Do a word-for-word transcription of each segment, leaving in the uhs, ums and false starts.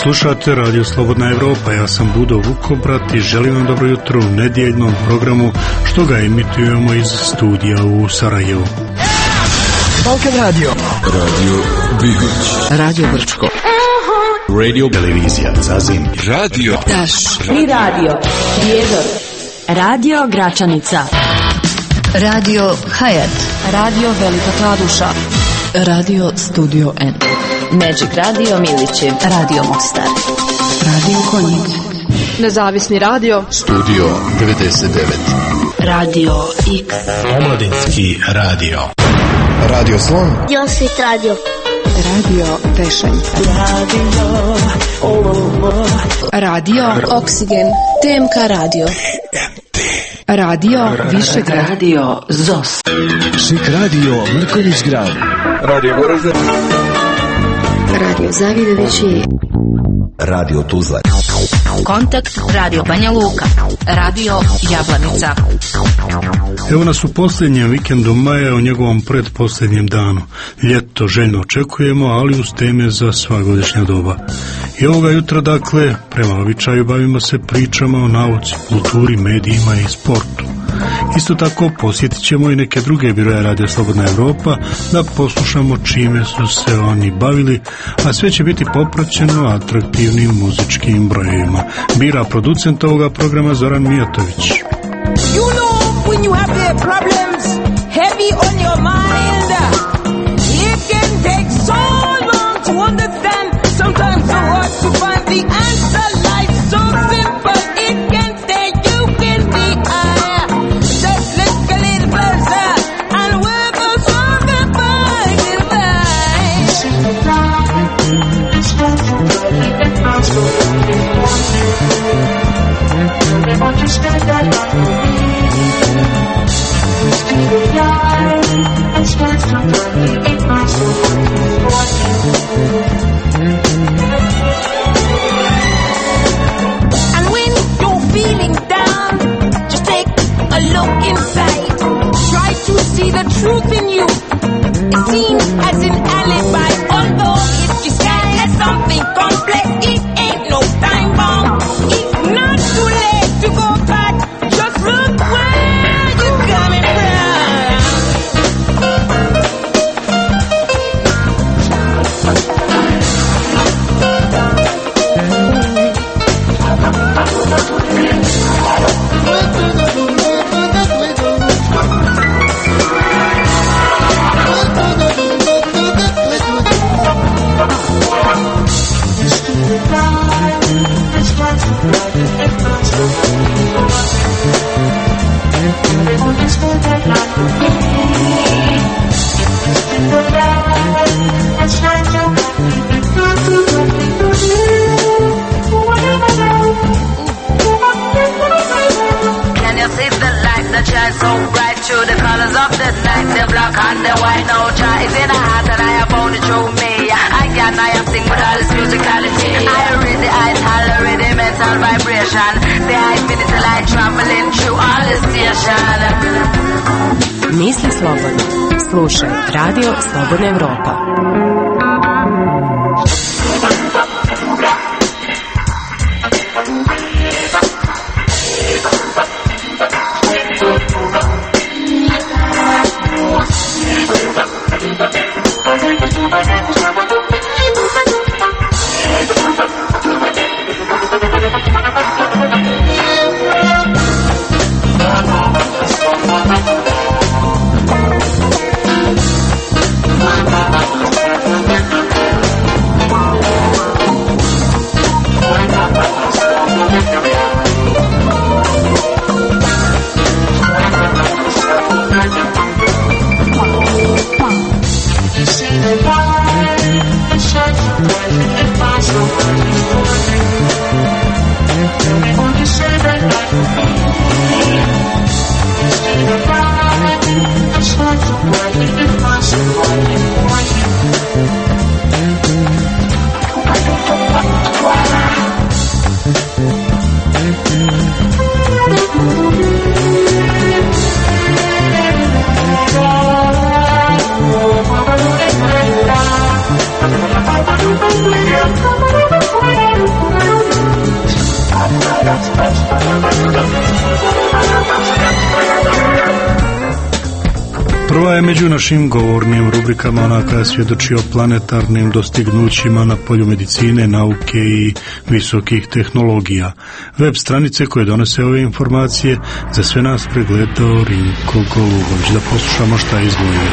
Slušate Radio Slobodna Evropa, ja sam Budo Vukobrat i želim vam dobro jutro u nedjeljnom programu što ga emitujemo iz studija u Sarajevu. Balkan Radio, Radio Bihoć, Radio Brčko, Radio Televizija Zazim, Radio Daš i Radio Prijedor, Radio Gračanica, Radio Hayat, Radio Velika Kladuša, Radio Studio N, Magic Radio Milićev, Radio Mostar, Radio Konjic, Nezavisni radio Studio devedeset devet, Radio X, Omladinski radio, Radio Slon, Josvit radio, Radio Pešanje, Radio Radio Oksigen, T M K Radio, Radio Višegrad, Radio Zos, Šik Radio Mrkonjić Grad, Radio Goražde, Radio Zavidovići, Radio Tuzla, Kontakt Radio Banja Luka, Radio Jablanica. Evo nas u posljednjem vikendu maja, u njegovom predposljednjem danu. Ljeto željno očekujemo, ali uz teme za sva godišnja doba. I ovoga jutra, dakle, prema običaju bavimo se pričama o nauci, kulturi, medijima i sportu. Isto tako posjetit ćemo i neke druge biroje Radio Slobodna Evropa da poslušamo čime su se oni bavili, a sve će biti popraćeno atraktivnim muzičkim brojevima. Bira producent ovoga programa Zoran Mijatović. You know when you have the problems heavy on your mind, it can take so long to understand, sometimes so hard to find the answer. Life's so simple, it can take you in the eye. Just look a little closer and we'll go stronger by the And when you're feeling down, just take a look inside. Try to see the truth in you. It's seen as an alibi, although it's disguised as something complex. It ain't no time bomb. It's not too late to go back. Just look where you're coming from. Can you see the light that shines so bright through the colors of the night? The black and the white, no choice in a heart, and I have found it through me. I can I have sing with all this musicality. I read the eyes, tolerate the mental vibration. The eyes minutes like traveling through all the station. Misli slobodno, slušaj Radio Slobodna Evropa. Prva je među našim govornim rubrikama ona koja svjedoči o planetarnim dostignućima na polju medicine, nauke i visokih tehnologija. Web stranice koje donose ove informacije za sve nas pregledao Rinko Golubović. Da poslušamo šta je izdvojio.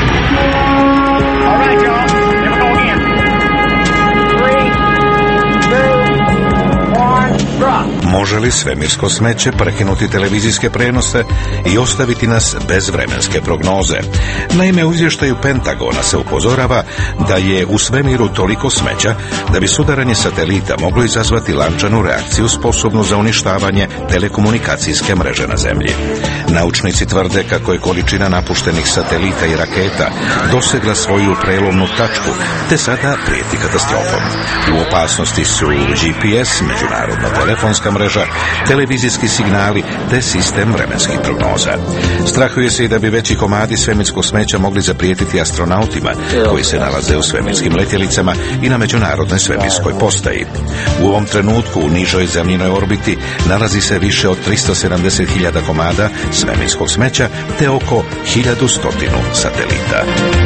Može li svemirsko smeće prekinuti televizijske prenose i ostaviti nas bez vremenske prognoze? Naime, u izvještaju Pentagona se upozorava da je u svemiru toliko smeća da bi sudaranje satelita moglo izazvati lančanu reakciju sposobnu za uništavanje telekomunikacijske mreže na Zemlji. Naučnici tvrde kako je količina napuštenih satelita i raketa dosegla svoju prelomnu tačku, te sada prijeti katastrofom. U opasnosti su G P S, međunarodna telefonska mreža, televizijski signali te sistem vremenskih prognoza. Strahuje se i da bi veći komadi svemirskog smeća mogli zaprijetiti astronautima koji se nalaze u svemirskim letjelicama i na međunarodnoj svemirskoj postaji. U ovom trenutku u nižoj zemljinoj orbiti nalazi se više od tristo sedamdeset hiljada komada svemirskog smeća te oko hiljadu stotinu satelita.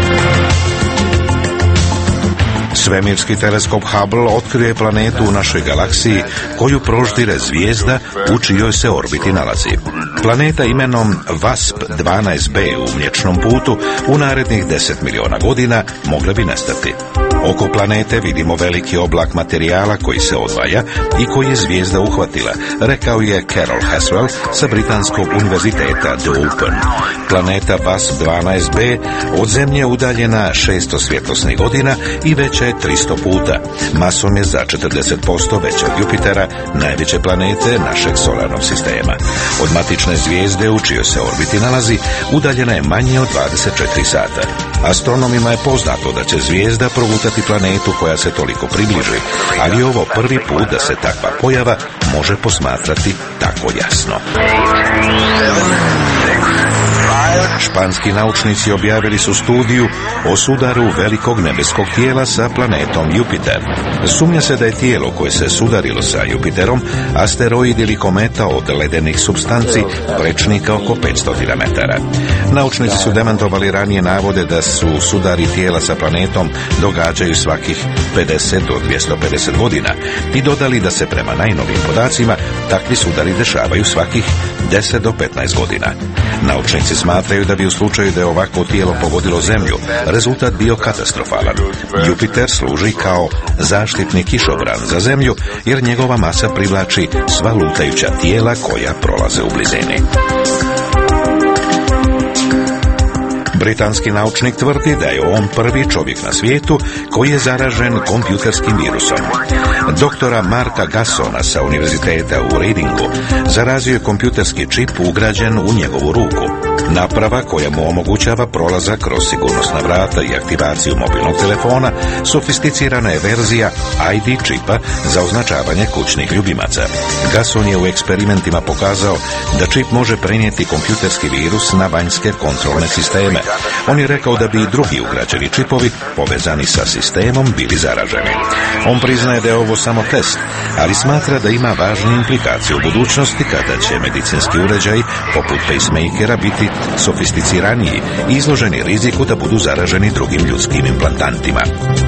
Svemirski teleskop Hubble otkrio je planetu u našoj galaksiji koju proždire zvijezda u čijoj se orbiti nalazi. Planeta imenom VASP dvanaest b u Mliječnom putu u narednih deset miliona godina mogla bi nestati. Oko planete vidimo veliki oblak materijala koji se odvaja i koji je zvijezda uhvatila, rekao je Carol Haswell sa Britanskog univerziteta The Open. Planeta VASP dvanaest b od Zemlje udaljena šesto svjetlosnih godina i veća je tristo puta. Masom je za četrdeset posto veća od Jupitera, najveće planete našeg solarnog sistema. Od matične zvijezde u čijoj se orbiti nalazi udaljena je manje od dvadeset četiri sata. Astronomima je poznato da će zvijezda progutati planetu koja se toliko približi, ali je ovo prvi put da se takva pojava može posmatrati tako jasno. Španski naučnici objavili su studiju o sudaru velikog nebeskog tijela sa planetom Jupiter. Sumnja se da je tijelo koje se sudarilo sa Jupiterom asteroid ili kometa od ledenih supstanci prečnika oko petsto metara. Naučnici su demantovali ranije navode da su sudari tijela sa planetom događaju svakih pedeset do dvjesto pedeset godina i dodali da se prema najnovijim podacima takvi sudari dešavaju svakih deset do petnaest godina. Naučnici smatraju da bi u slučaju da je ovako tijelo pogodilo Zemlju, rezultat bio katastrofalan. Jupiter služi kao zaštitni kišobran za Zemlju jer njegova masa privlači sva lutajuća tijela koja prolaze u blizini. Britanski naučnik tvrdi da je on prvi čovjek na svijetu koji je zaražen kompjuterskim virusom. Doktora Marka Gassona sa univerziteta u Readingu zarazio je kompjuterski čip ugrađen u njegovu ruku. Naprava koja mu omogućava prolazak kroz sigurnosna vrata i aktivaciju mobilnog telefona, sofisticirana je verzija I D čipa za označavanje kućnih ljubimaca. Gasson je u eksperimentima pokazao da čip može prenijeti kompjuterski virus na vanjske kontrolne sisteme. On je rekao da bi i drugi ugrađeni čipovi povezani sa sistemom bili zaraženi. On priznaje da je ovo samo test, ali smatra da ima važne implikacije u budućnosti kada će medicinski uređaji poput pacemakera biti sofisticiraniji i izloženi riziku da budu zaraženi drugim ljudskim implantantima.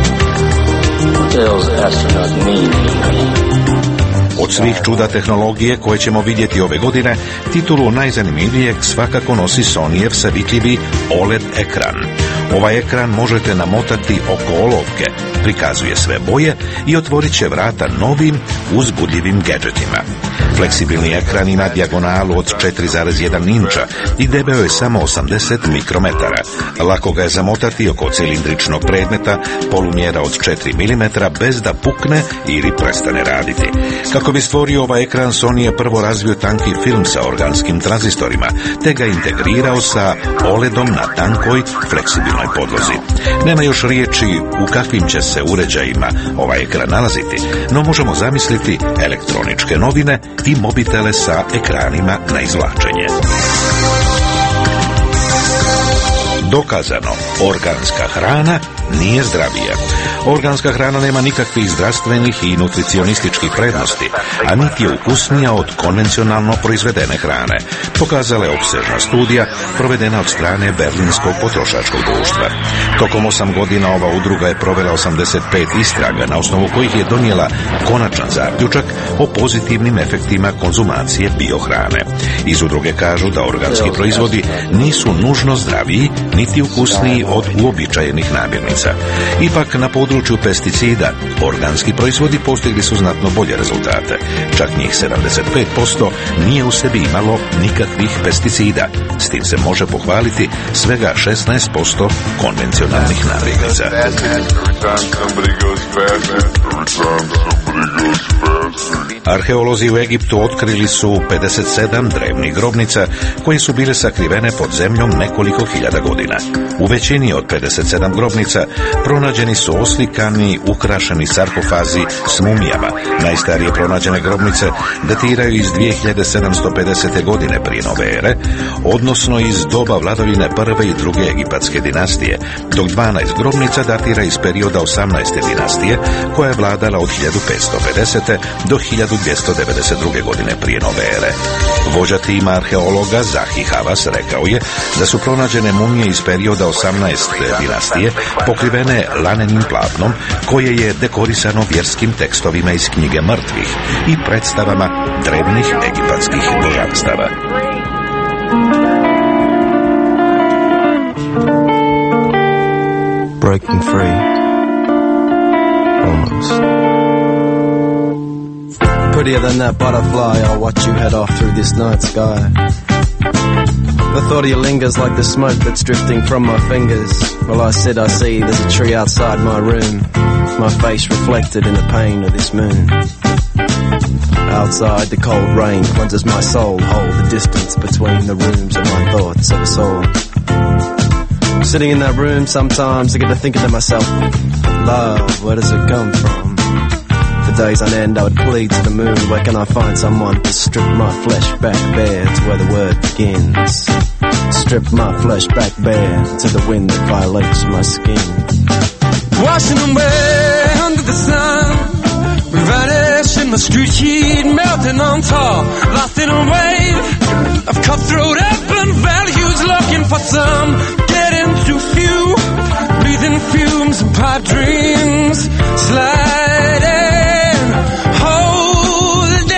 Od svih čuda tehnologije koje ćemo vidjeti ove godine, titulu najzanimljivijeg svakako nosi Sonyjev savitljivi O L E D ekran. Ovaj ekran možete namotati oko olovke, prikazuje sve boje i otvorit će vrata novim uzbudljivim gadgetima. Fleksibilni ekran ima dijagonalu od četiri zarez jedan inča i debeo je samo osamdeset mikrometara. Lako ga je zamotati oko cilindričnog predmeta polumjera od četiri milimetra bez da pukne ili prestane raditi. Kako bi stvorio ovaj ekran, Sony je prvo razvio tanki film sa organskim tranzistorima, te ga integrirao sa O L E D-om na tankoj, fleksibilnoj podlozi. Nema još riječi u kakvim će se uređajima ovaj ekran nalaziti, no možemo zamisliti elektroničke novine i mobitele sa ekranima na izvlačenje. Dokazano, organska hrana nije zdravija. Organska hrana nema nikakvih zdravstvenih i nutricionističkih prednosti, a niti je ukusnija od konvencionalno proizvedene hrane, pokazala je opsežna studija provedena od strane Berlinskog potrošačkog društva. Tokom osam godina ova udruga je provela osamdeset pet istraga, na osnovu kojih je donijela konačan zaključak o pozitivnim efektima konzumacije biohrane. Iz udruge kažu da organski proizvodi nisu nužno zdraviji niti ukusniji od uobičajenih namirnica. Ipak na području pesticida organski proizvodi postigli su znatno bolje rezultate. Čak njih sedamdeset pet posto nije u sebi imalo nikakvih pesticida. S tim se može pohvaliti svega šesnaest posto konvencionalnih namirnica. Arheolozi u Egiptu otkrili su pedeset sedam drevnih grobnica koje su bile sakrivene pod zemljom nekoliko hiljada godina. U većini od pedeset sedam grobnica pronađeni su oslikani, ukrašeni sarkofazi s mumijama. Najstarije pronađene grobnice datiraju iz dvije hiljade sedamsto pedesete. godine prije nove ere, odnosno iz doba vladavine prve i druge egipatske dinastije, dok dvanaest grobnica datira iz perioda osamnaeste dinastije, koja je vladala od hiljadu petsto pedesete. do hiljadu dvjesto devedeset druge. godine prije nove ere. Vođa tima arheologa Zahi Havas rekao je da su pronađene mumije iz perioda osamnaeste dinastije pokrivene lanenim platnom koje je dekorisano vjerskim tekstovima iz knjige mrtvih i predstavama drevnih egipatskih božanstava. Breaking free. Almost. Prettier than that butterfly, I'll watch you head off through this night sky. The thought of you lingers like the smoke that's drifting from my fingers. While I sit, I see there's a tree outside my room, my face reflected in the pain of this moon. Outside, the cold rain cleanses my soul, hold the distance between the rooms of my thoughts of a soul. Sitting in that room, sometimes I get to thinking to myself, love, where does it come from? For days on end I would plead to the moon, where can I find someone to strip my flesh back bare to where the word begins? Strip my flesh back bare to the wind that violates my skin. Washing away under the sun, we vanish in the street heat, melting on top, lost in a wave of cutthroat urban values, looking for some, getting too few, breathing fumes and pipe dreams, sliding, holding.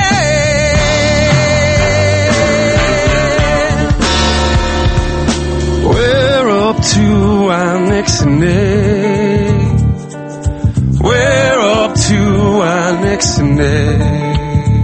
We're up to our next name. We're up to our next name.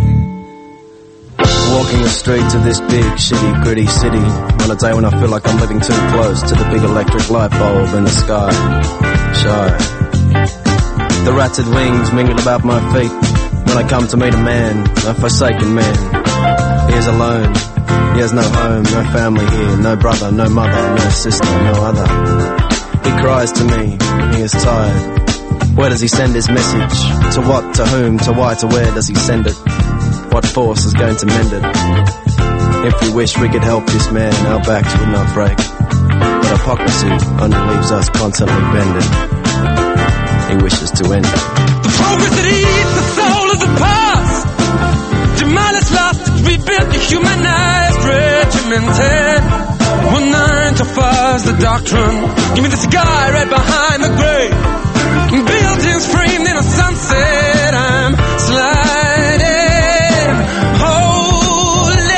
Walking the streets of this big, shitty, gritty city on a day when I feel like I'm living too close to the big electric light bulb in the sky. Shy. The ratted wings mingle about my feet when I come to meet a man, a forsaken man. He is alone. He has no home, no family here, no brother, no mother, no sister, no other. He cries to me. He is tired. Where does he send his message? To what, to whom, to why, to where does he send it? What force is going to mend it? If we wish we could help this man, our backs would not break. But hypocrisy only leaves us constantly bending. He wishes to end it. The progress that eats the soul of the past, demolished, lost, rebuilt, dehumanized, regimented. One nine to five's the doctrine. Give me the sky right behind the grave. Buildings framed in a sunset, I'm sliding, holding.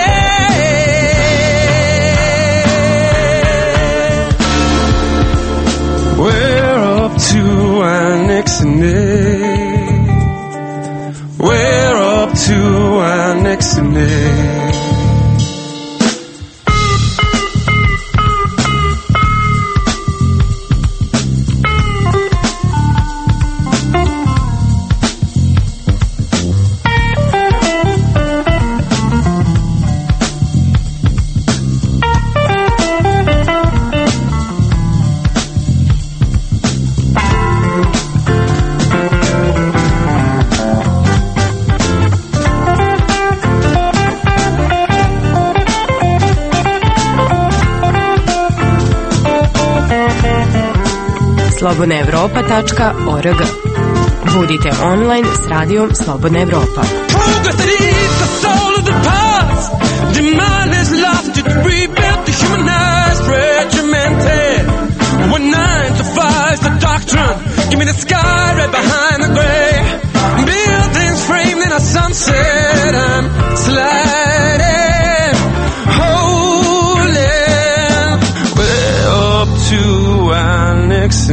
We're up to our next name. We're up to our next name. slobodna evropa tačka org. Budite online s radijom Slobodna Evropa. Give me the sky right behind the gray buildings framed in a sunset. I'm sliding, holding way up to our next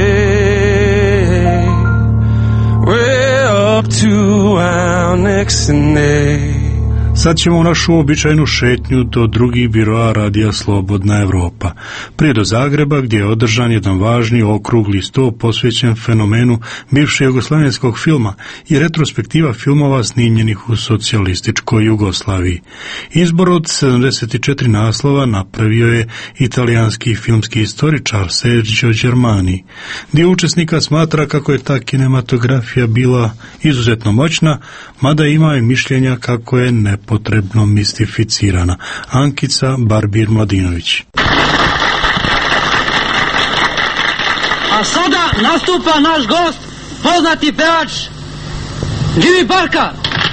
day, way up to our next day. Sad ćemo u našu običajnu šetnju do drugih biroa radija Slobodna Evropa. Prije do Zagreba, gdje je održan jedan važni okrugli sto posvećen fenomenu bivšeg jugoslavenskog filma i retrospektiva filmova snimljenih u socijalističkoj Jugoslaviji. Izbor od sedamdeset četiri naslova napravio je italijanski filmski istoričar Sergio Germani. Dio učesnika smatra kako je ta kinematografija bila izuzetno moćna, mada ima i mišljenja kako je nepotrebno mistificirana. Ankica Barbir Mladinović. A sada nastupa naš gost, poznati pevač Jimmy Barka.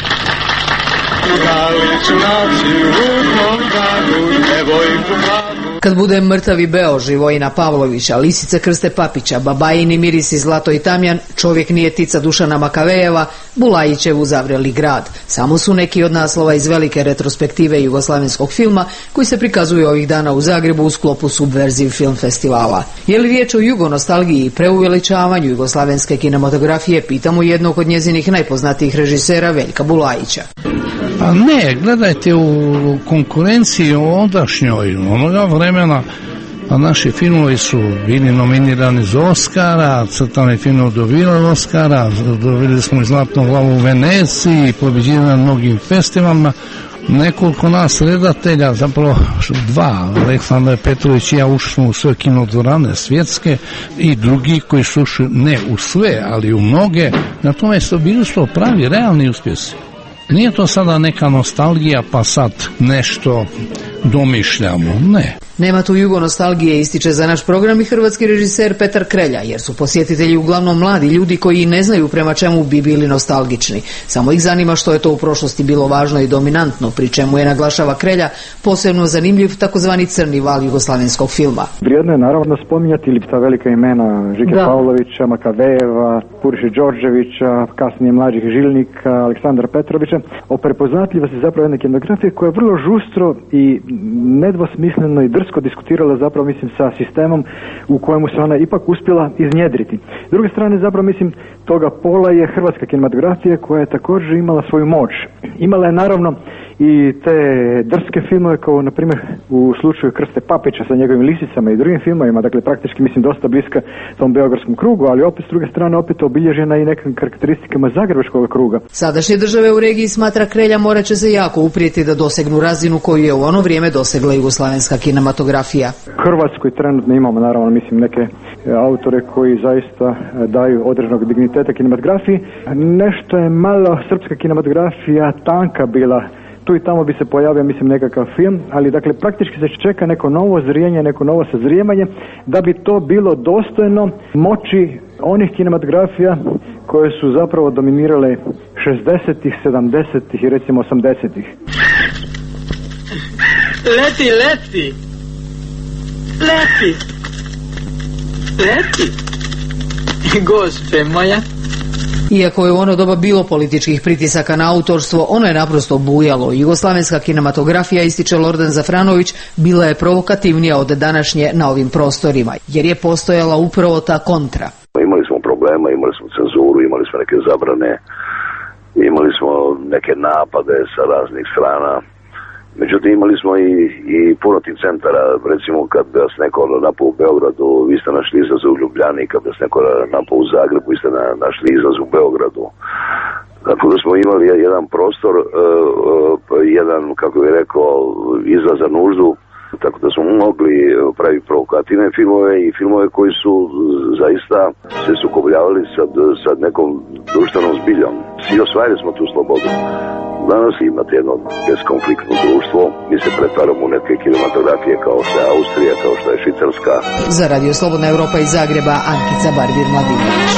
Kad bude Mrtavi Beo, Živojina Pavlovića, Lisice Krste Papića, Babajini mirisi Zlato i Tamjan, Čovjek nije tica Dušana Makavejeva, Bulajićevu Zavreli grad. Samo su neki od naslova iz velike retrospektive jugoslavenskog filma koji se prikazuju ovih dana u Zagrebu u sklopu Subverziv film festivala. Je li riječ o jugonostalgiji i preuveličavanju jugoslavenske kinematografije, pitamo jednog od njezinih najpoznatijih režisera Veljka Bulajića. A ne, gledajte, u konkurenciji ondašnjoj, onoga vremena, a naši filmovi su bili nominirani za Oscara, crtani film dobili Oscara, dobili smo i Zlatnu glavu u Veneciji, pobjeđivali na mnogim festivalima. Nekoliko nas redatelja, zapravo dva, Aleksandar Petrović i ja, ušli smo u sve kinodvorane svjetske i drugi koji su ušli ne u sve, ali u mnoge. Na tome su bili to pravi, realni uspjesi. Nije to sada neka nostalgija pa sad nešto domišljamo, ne. Nema tu jugonostalgije, ističe za naš program i hrvatski režiser Petar Krelja, jer su posjetitelji uglavnom mladi ljudi koji ne znaju prema čemu bi bili nostalgični. Samo ih zanima što je to u prošlosti bilo važno i dominantno, pri čemu je, naglašava Krelja, posebno zanimljiv takozvani crni val jugoslavenskog filma. Vrijedno je naravno spominjati ili ta velika imena Žike da. Pavlovića, Makavejeva, Puriše Đorđevića, kasnije mlađih Žilnika, Aleksandra Petrovića, o prepoznatljivosti zapravo jedne kinografije koja je vrlo žustro i nedvosmisleno i drsko diskutirala zapravo, mislim, sa sistemom u kojemu se ona ipak uspjela iznjedriti. S druge strane, zapravo, mislim, toga pola je hrvatska kinematografija koja je također imala svoju moć. Imala je naravno i te drske filmove kao, na primjer, u slučaju Krste Papića sa njegovim Lisicama i drugim filmovima, dakle praktički, mislim, dosta bliska tom beogradskom krugu, ali opet s druge strane opet obilježena i nekim karakteristikama zagrebačkog kruga. Sadašnje države u regiji, smatra Krelja, morat će se jako uprijeti da dosegnu razinu koju je u ono vrijeme dosegla jugoslavenska kinematografija. Hrvatskoj trenutno imamo, naravno, mislim, neke autore koji zaista daju određenog digniteta kinematografiji. Nešto je malo srpska kinematografija tanka bila. Tu i tamo bi se pojavio, mislim, nekakav film, ali dakle praktički se čeka neko novo zrijenje, neko novo sazrijemanje da bi to bilo dostojno moći onih kinematografija koje su zapravo dominirale šezdesetih, sedamdesetih i recimo osamdesetih. Leti, leti! Leti! Leti! Gospe moja! Iako je u ono doba bilo političkih pritisaka na autorstvo, ono je naprosto bujalo. Jugoslavenska kinematografija, ističe Lordan Zafranović, bila je provokativnija od današnje na ovim prostorima, jer je postojala upravo ta kontra. Imali smo problema, imali smo cenzuru, imali smo neke zabrane, imali smo neke napade sa raznih strana. Međutim, imali smo i, i puno tih centara, recimo kad bi vas neko napao u Beogradu, vi ste našli izlaz u Ljubljani, kad bi vas neko napao u Zagrebu, vi ste na, našli izlaz u Beogradu. Tako da smo imali jedan prostor, uh, uh, jedan, kako bih rekao, izlaz za nuždu, tako da smo mogli praviti provokativne filmove i filmove koji su zaista se sukobljavali sa, sa nekom društvenom zbiljom. Svi osvajali smo tu slobodu. Danas imate jedno beskonfliktno društvo, mi se pretvaramo u neke kinematografije kao što je Austrija, kao što je Švicarska. Za Radio Slobodna Evropa iz Zagreba, Ankica Barbir-Mladinović.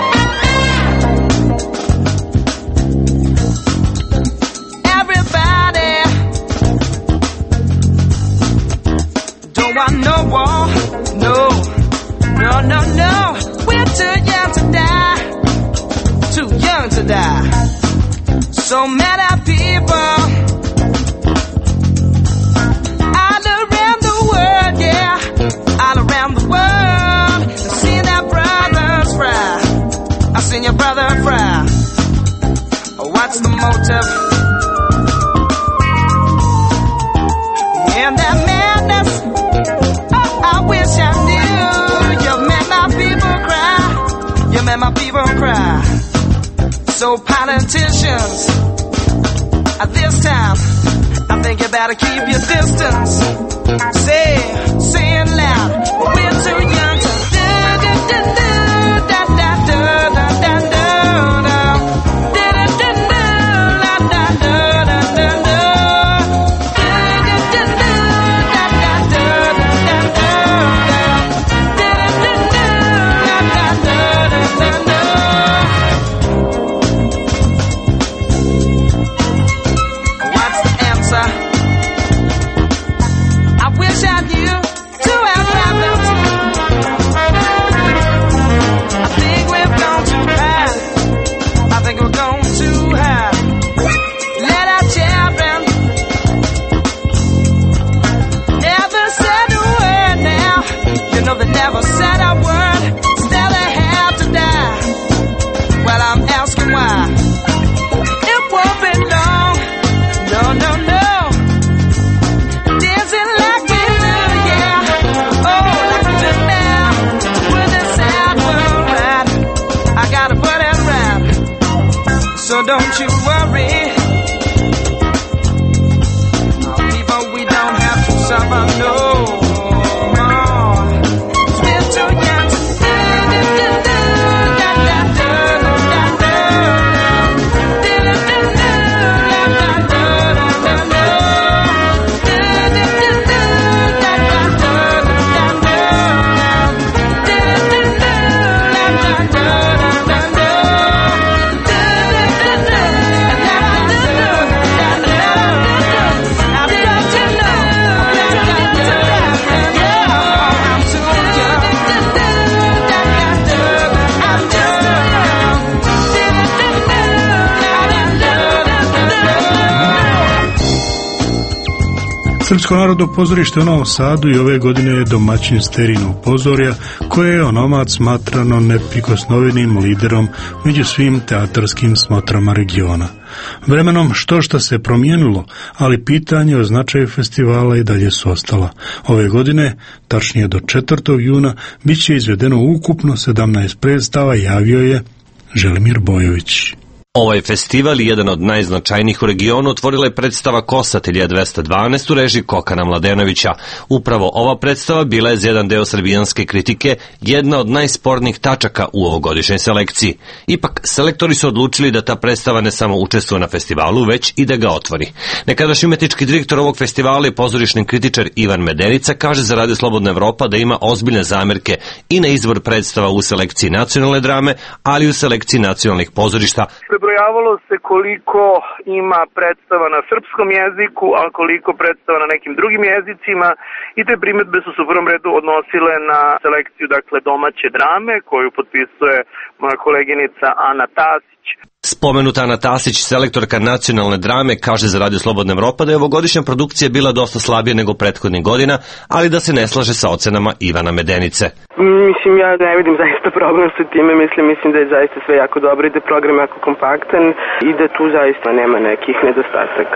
I know war, no, no, no, no. We're too young to die, too young to die. So many people all around the world, yeah, all around the world. I've seen our brothers fry, I've seen your brother fry. What's the motive? In that madness, I wish I knew. You made my people cry. You made my people cry. So politicians, at this time, I think you better keep your distance. Say, say it loud. We're too young to do, do, do, do, da, da, do, da, da, do, do. Do, do, do, do, da, da, do, da, da, do. Never said a word, still they have to die. Well, I'm asking why. It won't be long, no, no, no. Dancing like we do, yeah. Oh, like we do now. With this sad world right, I gotta put it right. So don't you worry. Oh, people, we don't have to suffer, no. Srpsko narodno pozorište u Novom Sadu i ove godine je domaćin Sterinog pozorja, koje je onomad smatrano neprikosnovenim liderom među svim teatarskim smotrama regiona. Vremenom što šta se promijenilo, ali pitanje o značaju festivala i dalje su ostala. Ove godine, tačnije do četvrtog juna, bit će izvedeno ukupno sedamnaest predstava, javio je Želimir Bojović. Ovaj festival, jedan od najznačajnijih u regionu, otvorila je predstava Kosatelja dvesta dvanaest u režiji Kokana Mladenovića. Upravo ova predstava bila je za jedan deo srbijanske kritike jedna od najspornijih tačaka u ovogodišnjoj selekciji. Ipak, selektori su odlučili da ta predstava ne samo učestvuje na festivalu, već i da ga otvori. Nekadašnji umetnički direktor ovog festivala i pozorišni kritičar Ivan Medenica kaže za Radio Slobodna Evropa da ima ozbiljne zamerke i na izbor predstava u selekciji nacionalne drame, ali i u selekciji nacionalnih pozorišta. Prebrojavalo se koliko ima predstava na srpskom jeziku, a koliko predstava na nekim drugim jezicima, i te primjedbe su se u prvom redu odnosile na selekciju, dakle, domaće drame koju potpisuje moja koleginica Ana Tasić. Spomenuta Ana Tasić, selektorka nacionalne drame, kaže za Radio Slobodna Evropa da je ovogodišnja produkcija bila dosta slabija nego prethodnih godina, ali da se ne slaže sa ocenama Ivana Medenice. Mislim, ja ne vidim zaista problem sa time, mislim, mislim da je zaista sve jako dobro i da je program jako kompaktan i da tu zaista nema nekih nedostataka.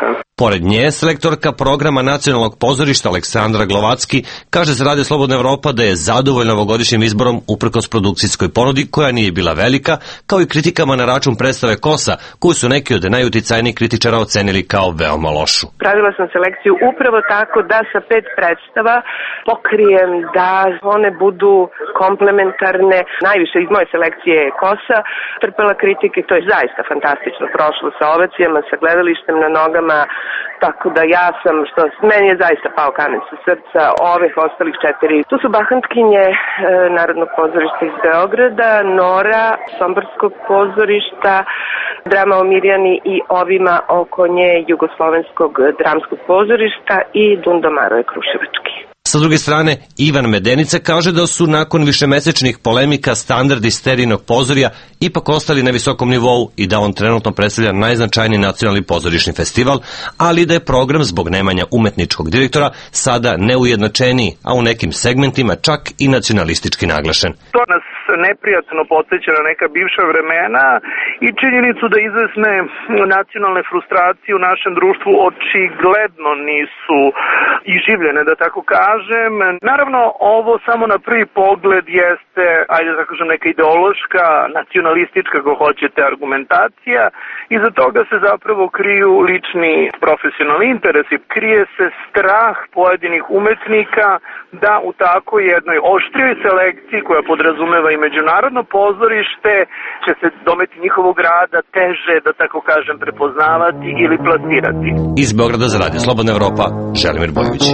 Pored nje, selektorka programa Nacionalnog pozorišta Aleksandra Glovacki kaže za Radio Slobodna Evropa da je zadovoljna ovogodišnjim izborom uprkos produkcijskoj ponudi koja nije bila velika, kao i kritikama na račun predstave Kosa, koju su neki od najuticajnijih kritičara ocenili kao veoma lošu. Pravila sam selekciju upravo tako da sa pet predstava pokrijem da one budu komplementarne. Najviše iz moje selekcije je Kosa trpela kritike, to je zaista fantastično prošlo sa ovacijama, sa gledalištem na nogama, tako da ja sam, što meni je zaista pao kamen sa srca, ovih ostalih četiri. Tu su Bahantkinje e, Narodnog pozorišta iz Beograda, Nora Somborskog pozorišta, Drama o Mirjani i ovima oko nje Jugoslovenskog dramskog pozorišta i Dundomaroje Kruševački. Sa druge strane, Ivan Medenica kaže da su nakon višemesečnih polemika standardi sterinog pozorja ipak ostali na visokom nivou i da on trenutno predstavlja najznačajniji nacionalni pozorišni festival, ali da je program zbog nemanja umetničkog direktora sada neujednačeniji, a u nekim segmentima čak i nacionalistički naglašen. To nas neprijatno podsjeća na neka bivša vremena i činjenicu da izvesne nacionalne frustracije u našem društvu očigledno nisu iživljene, da tako kažem. Naravno, ovo samo na prvi pogled jeste, ajde da kažem, neka ideološka, nacionalistička, ako hoćete, argumentacija. Iza toga se zapravo kriju lični profesionalni interesi. Krije se strah pojedinih umetnika da u tako jednoj oštrijoj selekciji koja podrazumeva i međunarodno pozorište će se dometi njihovog rada teže, da tako kažem, prepoznavati ili plasirati. Iz Beograda za Radio Slobodna Evropa, Želimir Bojović.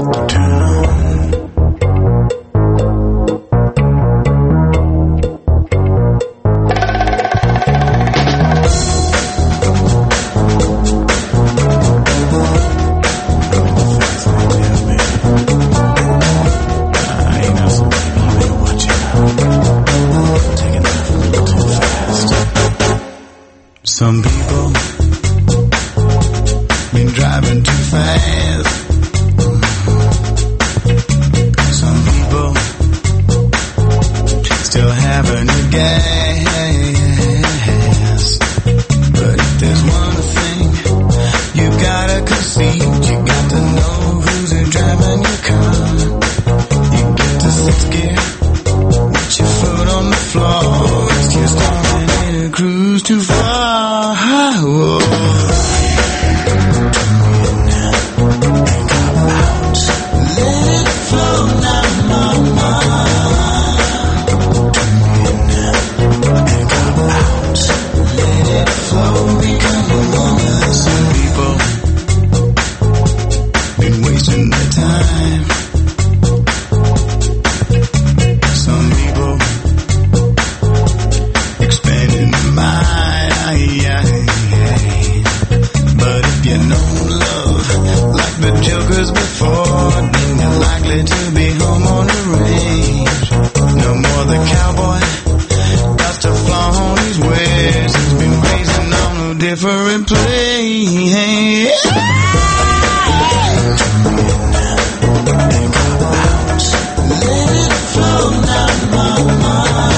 Some people been driving too fast. Some people still having a gas. But if there's one thing you gotta concede, you got to know who's driving your car. You get to sixth gear with your foot on the floor. It's just starting in a cruise too far. Whoa. Different place. Let it flow now, mama.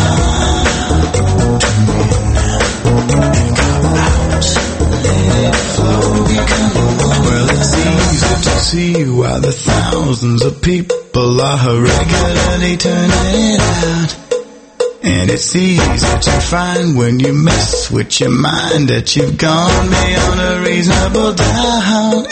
Let it flow, become one. Well, it's easy to see why the thousands of people are regularly turning it out. And it's easy to find when you mess with your mind that you've gone beyond a reasonable doubt.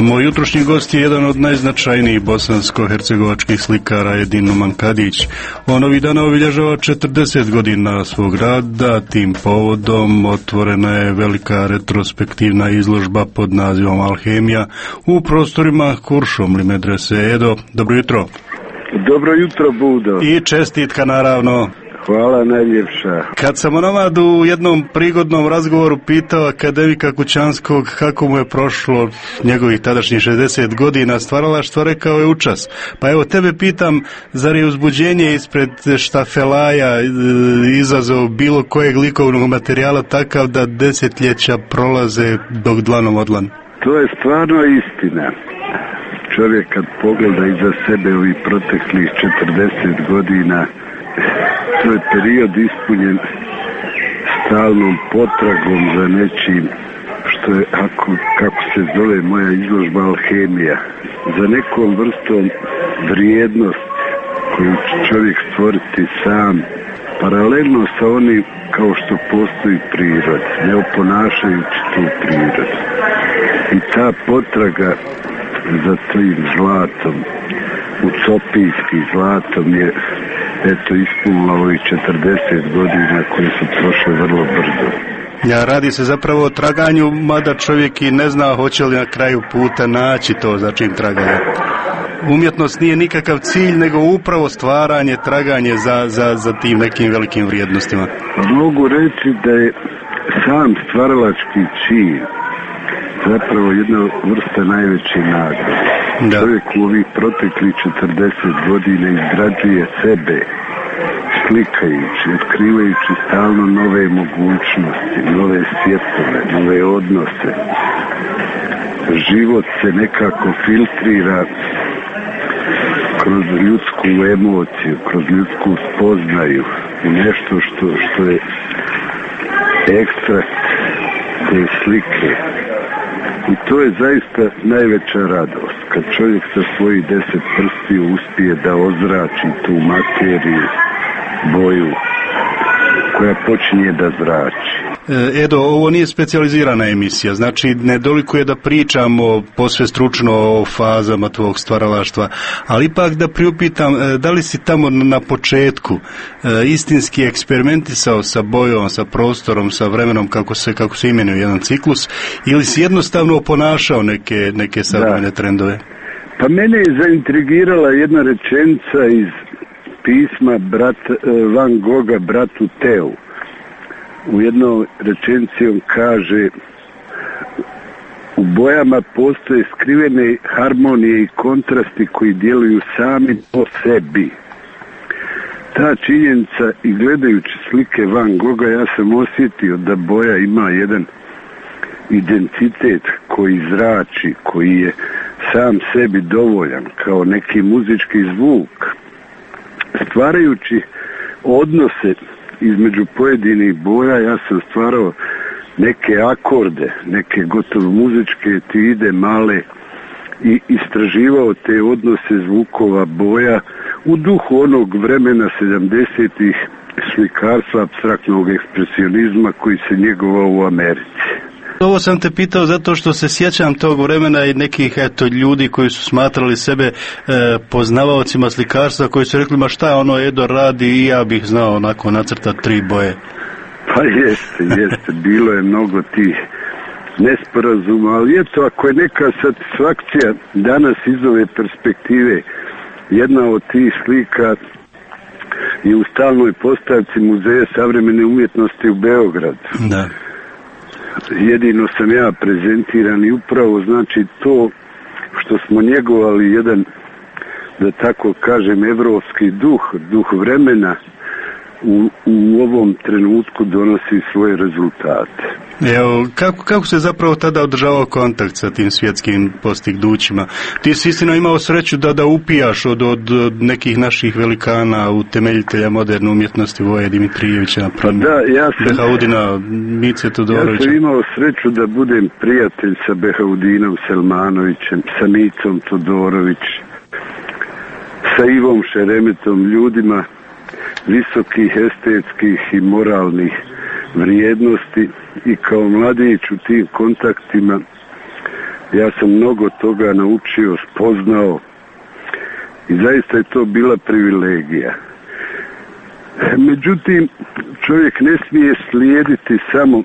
Moj jutrošnji gost je jedan od najznačajnijih bosansko-hercegovačkih slikara Edin Numan Kadić. On ovih dana obilježava četrdeset godina svog rada. Tim povodom otvorena je velika retrospektivna izložba pod nazivom Alhemija u prostorima Kuršumli medrese. Edo, dobro jutro. Dobro jutro, Budo. I čestitka, naravno. Hvala najljepša. Kad sam onomad u jednom prigodnom razgovoru pitao akademika Kućanskog kako mu je prošlo njegovih tadašnjih šezdeset godina stvaralaštva, rekao je učas. Pa evo tebe pitam, zar je uzbuđenje ispred štafelaja izazov bilo kojeg likovnog materijala takav da desetljeća prolaze dok dlanom odlan? To je stvarno istina. Čovjek kad pogleda iza sebe ovih proteklih četrdeset godina, to je period ispunjen stalnom potragom za nečim što je, ako, kako se zove moja izložba, Alhemija, za nekom vrstom vrijednosti koju će čovjek stvoriti sam, paralelno sa onim kao što postoji prirod, ne oponašajući tu prirodu. I ta potraga za tim zlatom, ucopijskim zlatom, je eto ispunila ovih četrdeset godina koji su prošle vrlo brzo. Ja, radi se zapravo o traganju, mada čovjek i ne zna hoće li na kraju puta naći to za čim traganje. Umjetnost nije nikakav cilj, nego upravo stvaranje, traganje za, za, za tim nekim velikim vrijednostima. Mogu reći da je sam stvaralački čin zapravo jedna vrsta najveće nagrade. Da. Čovjek u ovih proteklih četrdeset godina izgrađuje sebe, slikajući, otkrivajući stalno nove mogućnosti, nove svjetove, nove odnose. Život se nekako filtrira kroz ljudsku emociju, kroz ljudsku spoznaju i nešto što, što je ekstrakt te slike. I to je zaista najveća radost, kad čovjek sa svojih deset prstiju uspije da ozrači tu materiju, boju, koja počinje da zrači. Edo, ovo nije specijalizirana emisija, znači ne dolikuje da pričamo posve stručno o fazama tvog stvaralaštva, ali ipak da priupitam, da li si tamo na početku istinski eksperimentisao sa bojom, sa prostorom, sa vremenom, kako se, kako se imenuje jedan ciklus, ili si jednostavno oponašao neke, neke savremene trendove? Pa mene je zaintrigirala jedna rečenica iz pisma brat, Van Gogha bratu Teu. U jednoj rečenici on kaže: u bojama postoje skrivene harmonije i kontrasti koji djeluju sami po sebi. Ta činjenica, i gledajući slike Van Gogha, ja sam osjetio da boja ima jedan identitet koji zrači, koji je sam sebi dovoljan, kao neki muzički zvuk. Stvarajući odnose između pojedinih boja, ja sam stvarao neke akorde, neke gotovo muzičke etide male, i istraživao te odnose zvukova boja u duhu onog vremena sedamdesetih slikarstva apstraktnog ekspresionizma koji se njegovao u Americi. Ovo sam te pitao zato što se sjećam tog vremena i nekih eto ljudi koji su smatrali sebe e, poznavaocima slikarstva, koji su rekli: ma šta ono Edo radi, i ja bih znao onako nacrtati tri boje. Pa jeste, jeste, bilo je mnogo tih nesporazuma, ali eto, ako je neka satisfakcija danas iz ove perspektive, jedna od tih slika je u stalnoj postavci Muzeja savremene umjetnosti u Beogradu. Da. Jedino sam ja prezentiran i upravo znači to što smo njegovali jedan, da tako kažem, evropski duh, duh vremena, u, u ovom trenutku donosi svoje rezultate. Evo, kako, kako se zapravo tada održavao kontakt sa tim svjetskim postignućima? Ti si istina imao sreću da da upijaš od, od nekih naših velikana, utemeljitelja moderne umjetnosti, Voje Dimitrijevića, na primjer, pa da, ja sam, Behaudina, Mice Todorovića. Ja sam imao sreću da budem prijatelj sa Behaudinom Selmanovićem, sa Micom Todorović, sa Ivom Šeremetom, ljudima visokih estetskih i moralnih vrijednosti, i kao mladić u tim kontaktima Ja sam mnogo toga naučio, spoznao i zaista je to bila privilegija. Međutim, čovjek ne smije slijediti samo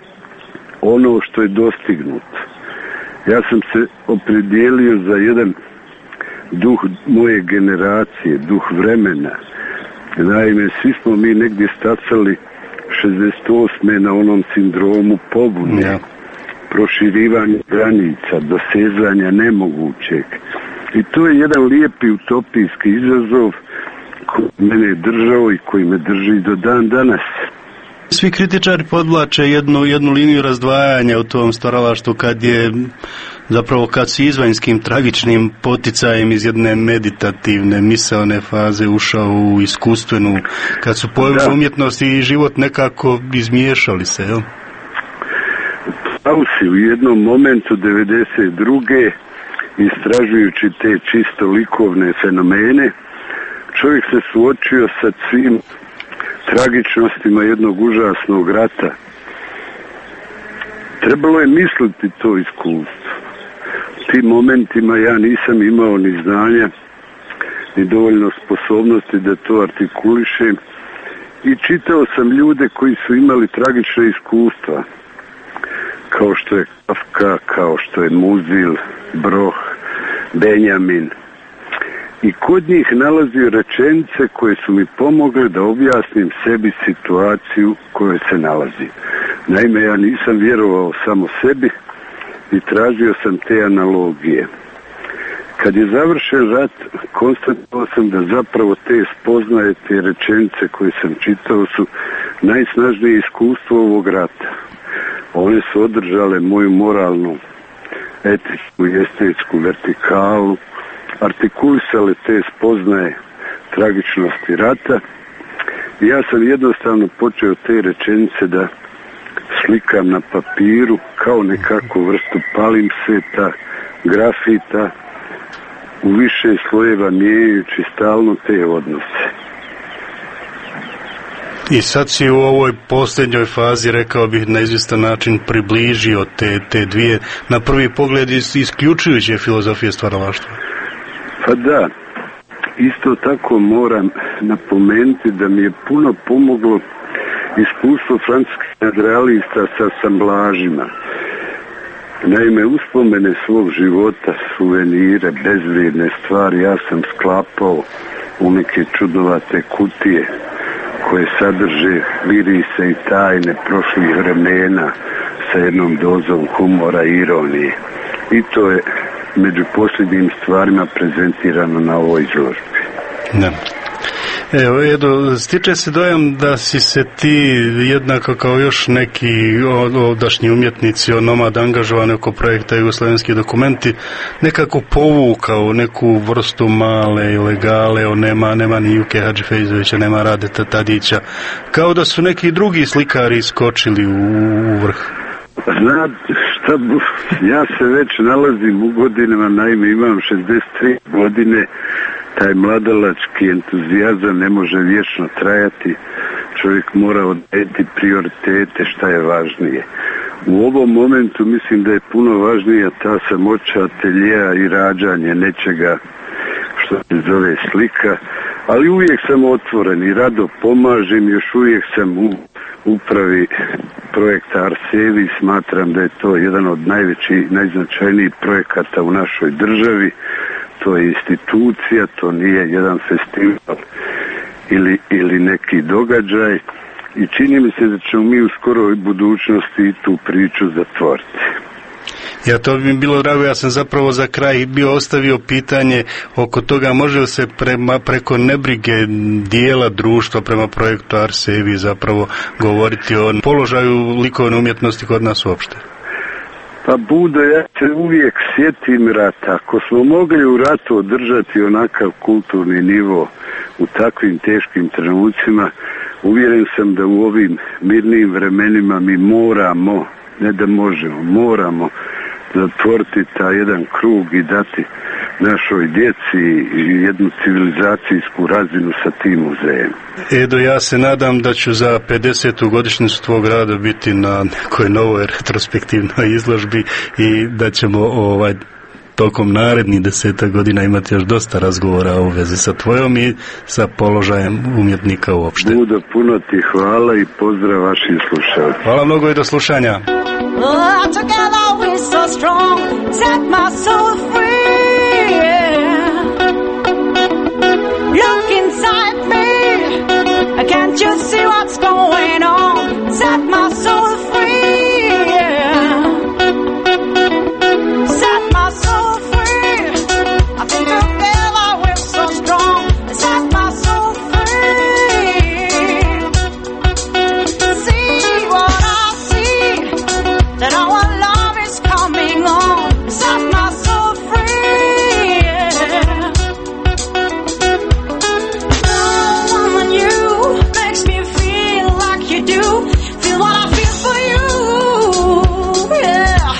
ono što je dostignuto. Ja sam se opredijelio za jedan duh moje generacije, duh vremena. Naime, svi smo mi negdje stacali šezdeset osme na onom sindromu pobune, ja. proširivanja granica, dosezanja nemogućeg. I to je jedan lijepi utopijski izazov koji mene je držao i koji me drži do dan danas. Svi kritičari podvlače jednu, jednu liniju razdvajanja u tom stvaralaštvu kad je zapravo kad si izvanjskim tragičnim poticajem iz jedne meditativne misaone faze ušao u iskustvenu, kad su pojmovi umjetnosti i život nekako izmiješali se, jel? Pravo si, u jednom momentu devedeset druge istražujući te čisto likovne fenomene, čovjek se suočio sa svim tragičnostima jednog užasnog rata. Trebalo je misliti to iskustvo. U tim momentima ja nisam imao ni znanja, ni dovoljno sposobnosti da to artikulišem i čitao sam ljude koji su imali tragična iskustva, kao što je Kafka, kao što je Muzil, Broh, Benjamin. I kod njih nalazio rečenice koje su mi pomogle da objasnim sebi situaciju u kojoj se nalazim. Naime, ja nisam vjerovao samo sebi i tražio sam te analogije. Kad je završen rat, konstatovao sam da zapravo te spoznaje, te rečenice koje sam čitao su najsnažnije iskustvo ovog rata. One su održale moju moralnu, etičku i estetsku vertikalu, artikulisale te spoznaje tragičnosti rata i ja sam jednostavno počeo te rečenice da slikam na papiru kao nekakvu vrstu palimpseta, grafita, u više slojeva mijenjajući stalno te odnose. I sad si u ovoj posljednjoj fazi, rekao bih, na izvjestan način približio te, te dvije, na prvi pogled isključujuće filozofije stvaralaštva. Pa da, isto tako moram napomenuti da mi je puno pomoglo iskustvo francuskih nadrealista sa asamblažima. Naime, uspomene svog života, suvenire, bezvrijedne stvari, ja sam sklapao u neke čudovate kutije koje sadrže mirise i tajne prošlih vremena sa jednom dozom humora i ironije. I to je među posljednjim stvarima prezentirano na ovoj izložbi. Da. Evo, Edo, stiče se dojam da si se ti jednako kao još neki ovdašnji umjetnici o nomad angažovani oko projekta Jugoslavenski dokumenti nekako povukao neku vrstu male ilegale, o nema, nema ni Juke Hadžifejzovića, nema Radeta Tadića, kao da su neki drugi slikari iskočili u, u vrh. Znate šta, ja se već nalazim u godinama, naime imam šezdeset tri godine, taj mladalački entuzijazam ne može vječno trajati, čovjek mora odrediti prioritete, šta je važnije. U ovom momentu mislim da je puno važnija ta samoća ateljeja i rađanje nečega što se zove slika, ali uvijek sam otvoren i rado pomažem, još uvijek sam u upravi projekta Arsevi, smatram da je to jedan od najvećih, najznačajnijih projekata u našoj državi. To je institucija, to nije jedan festival ili, ili neki događaj i čini mi se da ćemo mi u skoroj budućnosti tu priču zatvoriti. Ja, to bi mi bilo drago, ja sam zapravo za kraj bio ostavio pitanje oko toga može li se prema, preko nebrige dijela društva prema projektu Arsevi zapravo govoriti o položaju likovne umjetnosti kod nas uopšte. Pa Budo, ja se uvijek sjetim rata. Ako smo mogli u ratu održati onakav kulturni nivo u takvim teškim trenucima, uvjeren sam da u ovim mirnim vremenima mi moramo, ne da možemo, moramo zatvoriti taj jedan krug i dati našoj djeci jednu civilizacijsku razinu sa tim muzejem. Edo, ja se nadam da ću za pedesetu godišnjicu tvog rada biti na nekoj novoj retrospektivnoj izložbi i da ćemo ovaj tokom narednih deseta godina imati još dosta razgovora u vezi sa tvojom i sa položajem umjetnika uopšte. Budo, puno ti hvala i pozdrav vašim slušalcima. Hvala mnogo i do slušanja. Oh, together we're so strong, set my soul free, yeah. Look inside me, can't you see what's going on? Set my soul free, yeah. Set my soul free, I think together we're so strong, set my soul free. See what I see, that our love is coming on, set my soul free, yeah. No woman you makes me feel like you do, feel what I feel for you, yeah.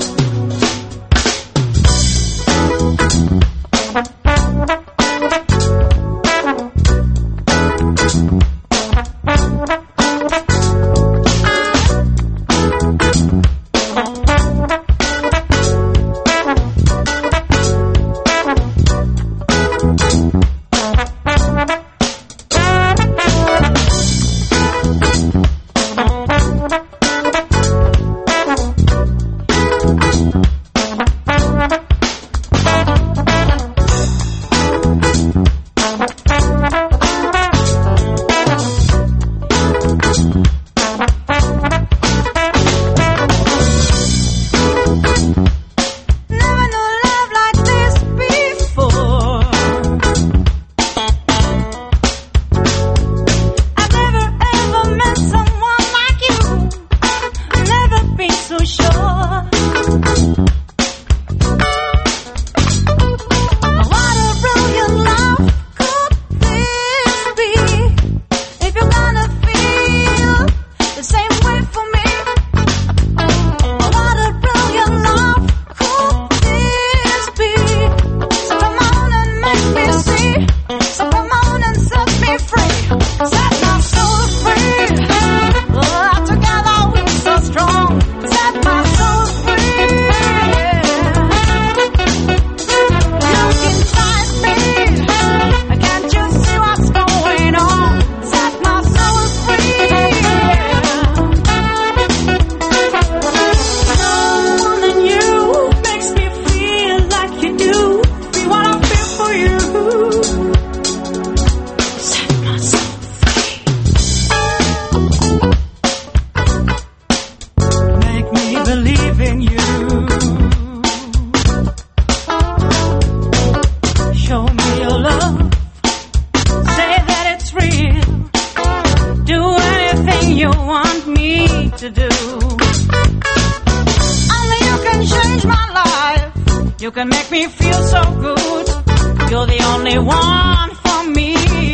You can make me feel so good. You're the only one for me.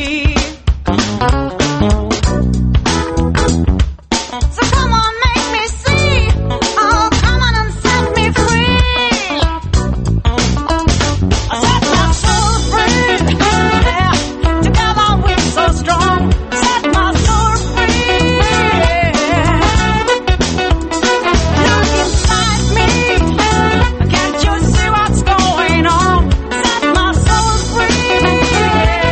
So come on, make me see. Oh, come on and set me free. Set my soul free. Yeah. Together we're so strong. Set my soul free. Look inside me. Can't you see what's going on? Set my soul free.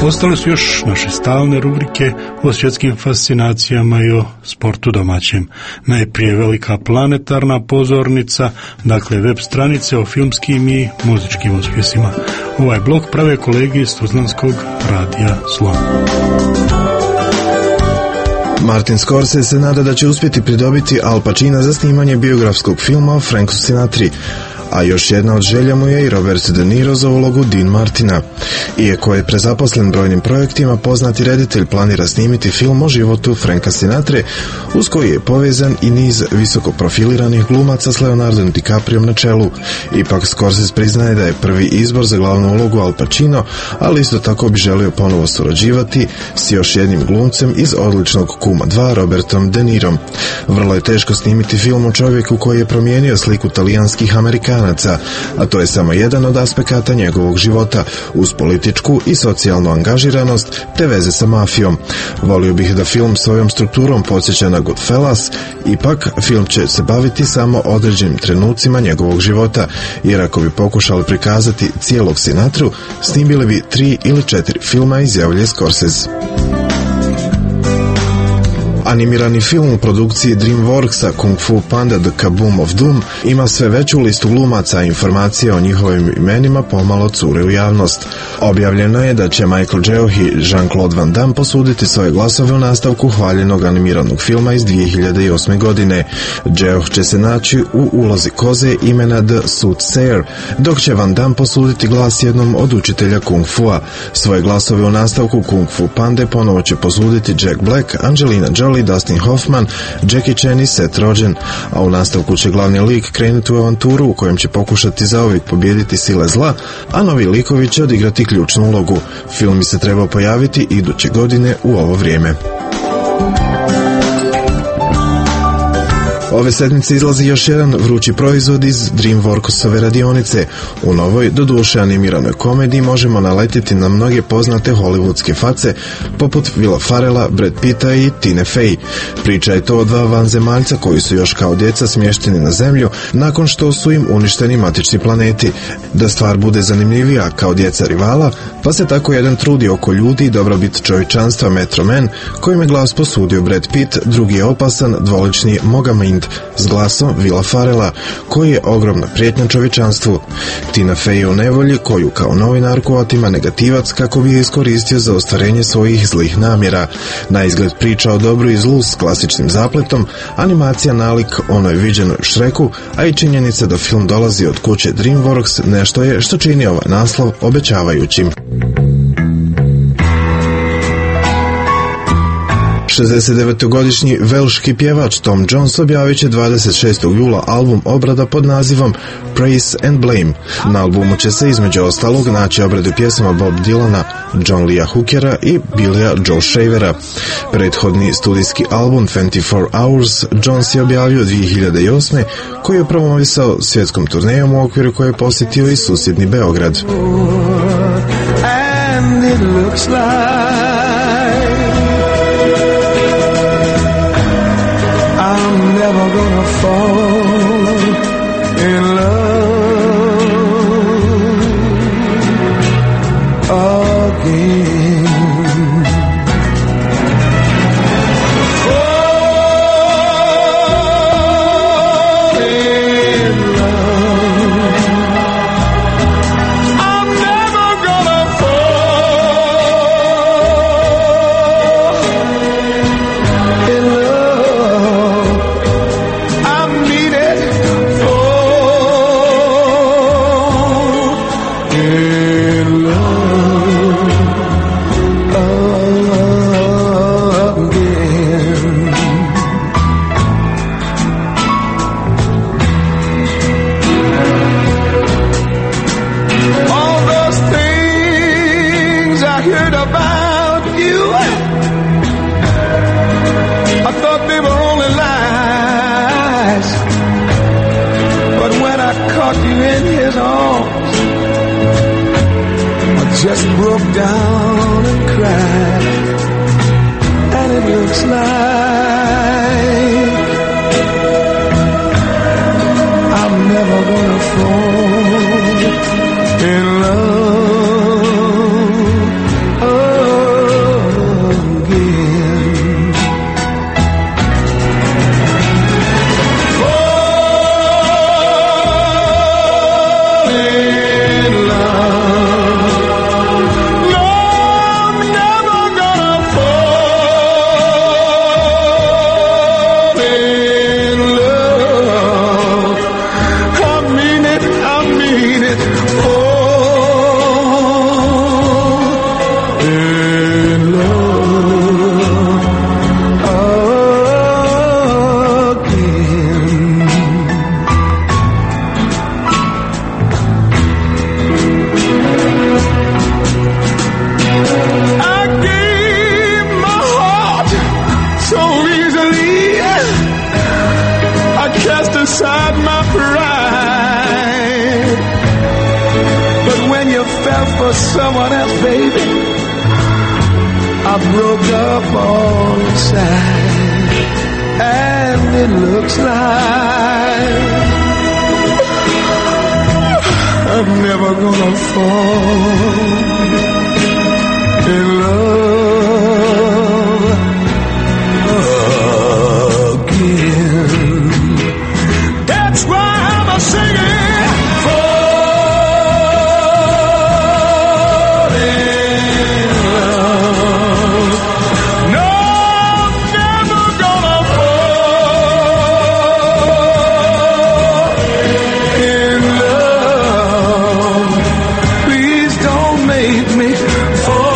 Ostale su još naše stalne rubrike o svjetskim fascinacijama i o sportu domaćem. Najprije velika planetarna pozornica, dakle web stranice o filmskim i muzičkim uspjesima. Ovaj blok prave kolege iz Tuzlanskog radija Slon. Martin Scorsese se nada da će uspjeti pridobiti Al Pacina za snimanje biografskog filma o Franku Sinatri, a još jedna od želja mu je i Robert De Niro za ulogu Dean Martina. Iako je prezaposlen brojnim projektima, poznati reditelj planira snimiti film o životu Franka Sinatre, uz koji je povezan i niz visoko profiliranih glumaca s Leonardom DiCapriom na čelu. Ipak Scorsese priznaje da je prvi izbor za glavnu ulogu Al Pacino, ali isto tako bi želio ponovo surađivati s još jednim glumcem iz odličnog Kuma dva, Robertom De Nirom. Vrlo je teško snimiti film o čovjeku koji je promijenio sliku talijanskih Amerikanaca, a to je samo jedan od aspekata njegovog života, uz političku i socijalnu angažiranost te veze sa mafijom. Volio bih da film svojom strukturom podsjeća na Goodfellas, ipak film će se baviti samo određenim trenucima njegovog života, jer ako bi pokušali prikazati cijelog Sinatru, snimili bi tri ili četiri filma, izjavljuje Scorsese. Animirani film u produkciji DreamWorksa Kung Fu Panda The Kaboom of Doom ima sve veću listu glumaca, a informacije o njihovim imenima pomalo cure u javnost. Objavljeno je da će Michael Yeoh i Jean-Claude Van Damme posuditi svoje glasove u nastavku hvaljenog animiranog filma iz dvije hiljade osme. godine. Yeoh će se naći u ulozi koze imena The Soothsayer, dok će Van Damme posuditi glas jednom od učitelja Kung Fua. Svoje glasove u nastavku Kung Fu Pande ponovo će posuditi Jack Black, Angelina Jolie, Dustin Hoffman, Jackie Chan i Seth Rogen, a u nastavku će glavni lik krenuti u avanturu u kojem će pokušati zauvijek pobijediti sile zla, a novi likovi će odigrati ključnu ulogu. Film bi se trebao pojaviti iduće godine u ovo vrijeme. Ove sedmice izlazi još jedan vrući proizvod iz DreamWorksove radionice. U novoj, doduše animiranoj komediji možemo naletiti na mnoge poznate hollywoodske face, poput Willa Farrella, Brad Pitta i Tina Fey. Priča je to o dva vanzemaljca koji su još kao djeca smješteni na zemlju nakon što su im uništeni matični planeti. Da stvar bude zanimljivija, kao djeca rivala, pa se tako jedan trudi oko ljudi i dobrobit čovječanstva Metro Man, kojim je glas posudio Brad Pitt, drugi je opasan, dvolični Mogamind s glasom Willa Farrella, koji je ogromna prijetnja čovječanstvu. Tina Fey je u nevolji, koju kao novinarku otima negativac kako bi je iskoristio za ostvarenje svojih zlih namjera. Na izgled priča o dobru i zlu s klasičnim zapletom, animacija nalik onoj viđenoj Shreku, a i činjenica da film dolazi od kuće DreamWorks nešto je što čini ovaj naslov obećavajućim. šezdesetdevetogodišnji velški pjevač Tom Jones objavit će dvadeset šestog jula album obrada pod nazivom Praise and Blame. Na albumu će se između ostalog naći obrade pjesama Bob Dylana, John Leea Hookera i Billya Joe Shavera. Prethodni studijski album dvadeset četiri hours Jones je objavio dvije hiljade osme. koji je promovisao svjetskom turnejom u okviru koje je posjetio i susjedni Beograd. And it looks like I'm never gonna fall in love again. Fall in love. I'm never gonna fall in love. I'm needed fall in love again. All those things I heard about you, I thought they were only lies. But when I caught you in his arms, I just broke down and cried. And it looks like I'm never gonna fall in love aside my pride. But when you fell for someone else, baby, I broke up all inside. And it looks like I'm never gonna fall in love again. That's why I'm a singing, fall in love. No, I'm never gonna fall in love. Please don't make me fall.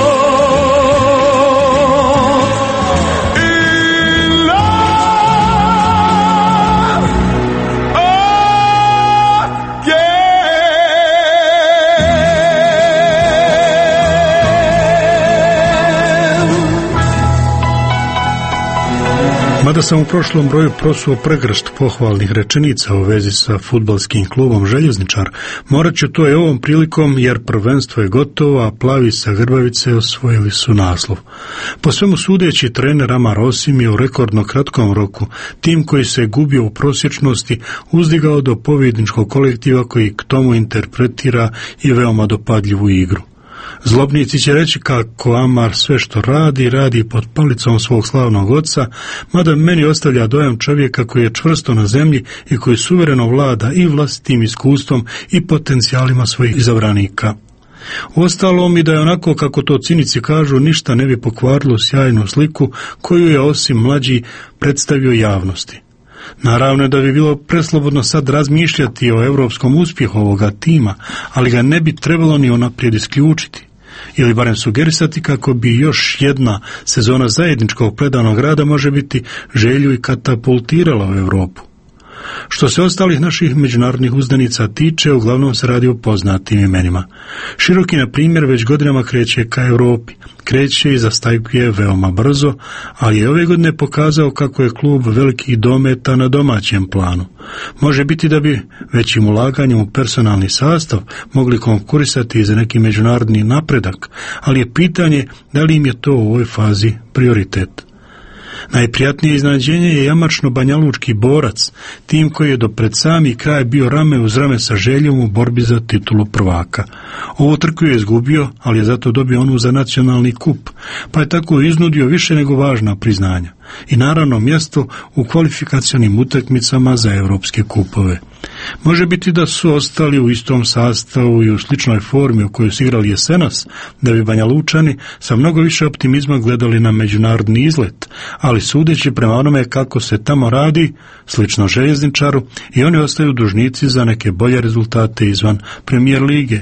Mada sam u prošlom broju prosuo pregršt pohvalnih rečenica u vezi sa fudbalskim klubom Željezničar, morat ću to i ovom prilikom jer prvenstvo je gotovo, a plavi sa Grbavice osvojili su naslov. Po svemu sudeći, trener Amar Osim je u rekordno kratkom roku tim koji se gubio u prosječnosti uzdigao do pobjedničkog kolektiva koji k tomu interpretira i veoma dopadljivu igru. Zlobnici će reći kako Amar sve što radi, radi pod palicom svog slavnog oca, mada meni ostavlja dojam čovjeka koji je čvrsto na zemlji i koji suvereno vlada i vlastitim iskustvom i potencijalima svojih izabranika. Uostalom i da je onako kako to cinici kažu, ništa ne bi pokvarilo sjajnu sliku koju je Osim mlađi predstavio javnosti. Naravno da bi bilo preslobodno sad razmišljati o europskom uspjehu ovoga tima, ali ga ne bi trebalo ni unaprijed isključiti, ili barem sugerisati kako bi još jedna sezona zajedničkog predanog rada može biti želju i katapultirala u Europu. Što se ostalih naših međunarodnih uzdanica tiče, uglavnom se radi o poznatim imenima. Široki, na primjer, već godinama kreće ka Europi. Kreće i zastajkuje veoma brzo, ali je ove godine pokazao kako je klub velikih dometa na domaćem planu. Može biti da bi većim ulaganjem u personalni sastav mogli konkurisati za neki međunarodni napredak, ali je pitanje da li im je to u ovoj fazi prioritet. Najprijatnije iznenađenje je jamačno-banjalučki Borac, tim koji je do pred sami kraj bio rame uz rame sa Željom u borbi za titulu prvaka. Ovu trku je izgubio, ali je zato dobio onu za nacionalni kup, pa je tako iznudio više nego važna priznanja i naravno mjesto u kvalifikacionim utakmicama za europske kupove. Može biti da su ostali u istom sastavu i u sličnoj formi u kojoj su igrali jesenas, da bi Banjalučani sa mnogo više optimizma gledali na međunarodni izlet, ali sudeći prema onome kako se tamo radi, slično Željezničaru, i oni ostaju dužnici za neke bolje rezultate izvan Premijer lige.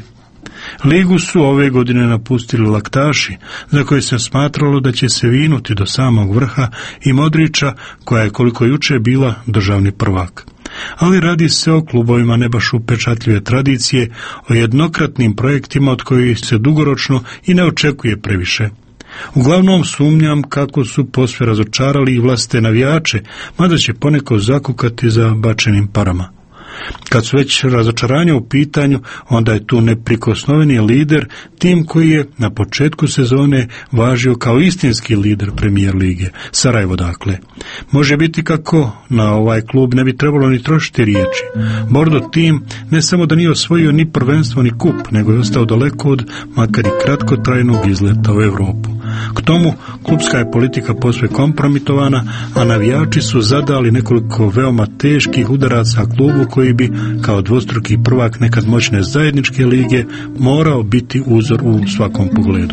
Ligu su ove godine napustili Laktaši, za koje se smatralo da će se vinuti do samog vrha, i Modrića, koja je koliko juče bila državni prvak. Ali radi se o klubovima ne baš upečatljive tradicije, o jednokratnim projektima od kojih se dugoročno i ne očekuje previše. Uglavnom sumnjam kako su posve razočarali i vlastite navijače, mada će poneko zakukati za bačenim parama. Kad su već razočaranja u pitanju, onda je tu neprikosnoveni lider, tim koji je na početku sezone važio kao istinski lider Premijer lige, Sarajevo dakle. Može biti kako na ovaj klub ne bi trebalo ni trošiti riječi. Bordo tim ne samo da nije osvojio ni prvenstvo ni kup, nego je ostao daleko od makar i kratkotrajnog izleta u Europu. K tomu, klubska je politika posve kompromitovana, a navijači su zadali nekoliko veoma teških udaraca klubu koji bi, kao dvostruki prvak nekad moćne zajedničke lige, morao biti uzor u svakom pogledu.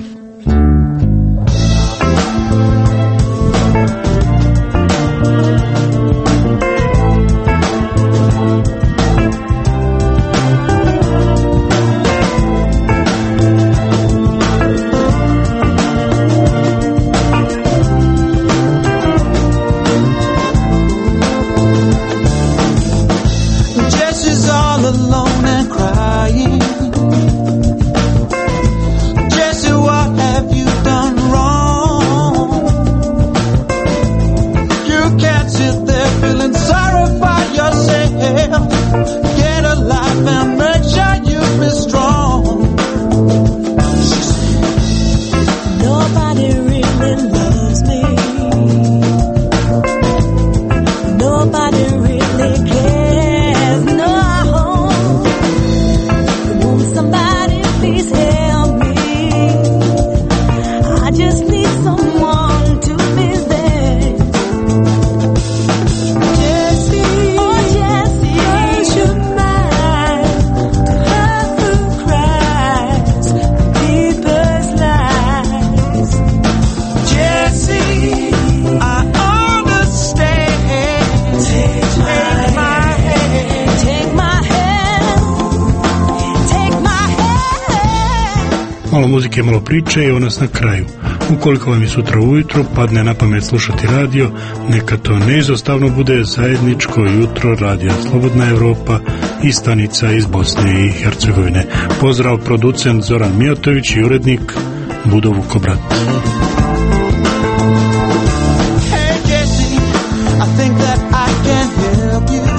Jesse, what have you Malo muzike, malo priče i ovo nas na kraju. Ukoliko vam je sutra ujutro padne na pamet slušati radio, neka to neizostavno bude zajedničko jutro radija Slobodna Evropa i stanica iz Bosne i Hercegovine. Pozdrav producent Zoran Mijatović i urednik Budo Vukobrat. Hey Jesse, I think that I can help you.